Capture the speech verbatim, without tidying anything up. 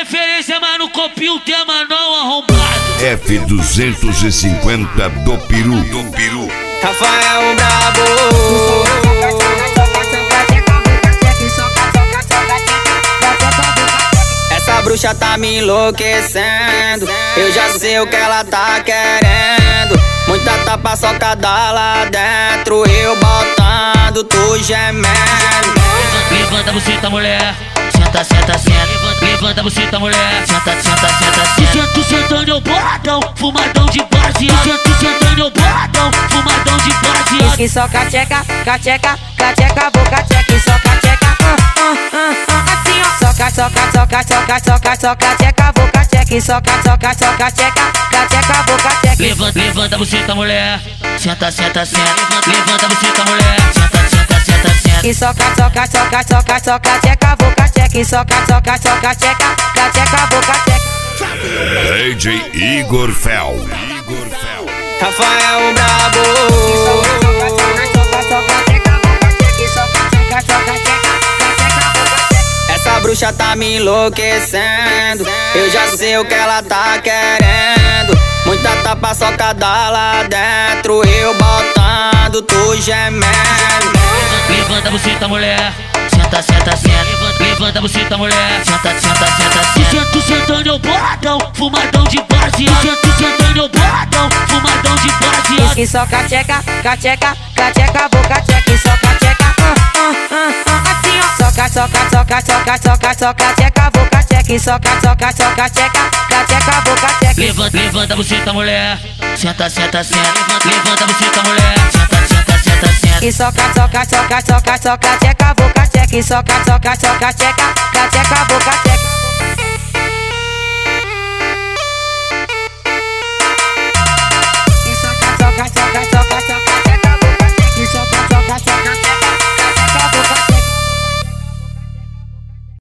referência, mas no copia o tema não arrombado. F duzentos e cinquenta do Peru, do Peru. Rafael Brabo. Essa bruxa tá me enlouquecendo. Eu já sei o que ela tá querendo. Muita tapa socada lá dentro. Eu botando, tu gemendo. Levanta a buceta, mulher. Senta, senta, senta. Levanta a buceta, mulher. Senta, senta, senta, senta. Tu sentando eu boladão, fumadão de baseado. Tu sentando eu boladão, fumadão de baseado. Que só cacheca, cacheca, cacheca, boca checa, só cacheca. Uh, uh, uh, assim ó. Soca, soca, soca, soca, soca, soca, checa, boca checa, soca, soca, soca, checa, cacheca, boca checa. Levanta, levanta a buceta, mulher. Senta, senta, senta. Levanta a buceta, mulher. Senta, senta, senta, senta. E soca, soca, soca, soca, soca, checa, boca checa, e soca, soca, soca, checa, cacheca, boca checa. D J Igor Fel. Igor Fel. Rafael Brabo. Essa bruxa tá me enlouquecendo. Eu já sei o que ela tá querendo. Muita tapa socada lá dentro. Eu botando, tu gemendo. Levanta a buceta, mulher. Senta, senta, senta. Levanta a buceta, mulher. Senta, senta, senta, senta. Tu sentando eu boladão, fumadão de baseado. Tu sentando eu boladão, fumadão de baseado. Que só cacheca, cacheca, cacheca, boca checa, só cacheca. Uh, uh, uh, uh, assim ó. Soca, soca, soca, soca, soca, soca, checa, boca checa, soca, soca, soca, checa, cacheca, boca checa. Levanta, levanta a buceta, mulher. Senta, senta, senta. Levanta a buceta, mulher. Senta, senta, senta, senta. E soca, soca, soca, soca, soca, checa, boca checa, soca, soca, soca, checa, cacheca, boca checa.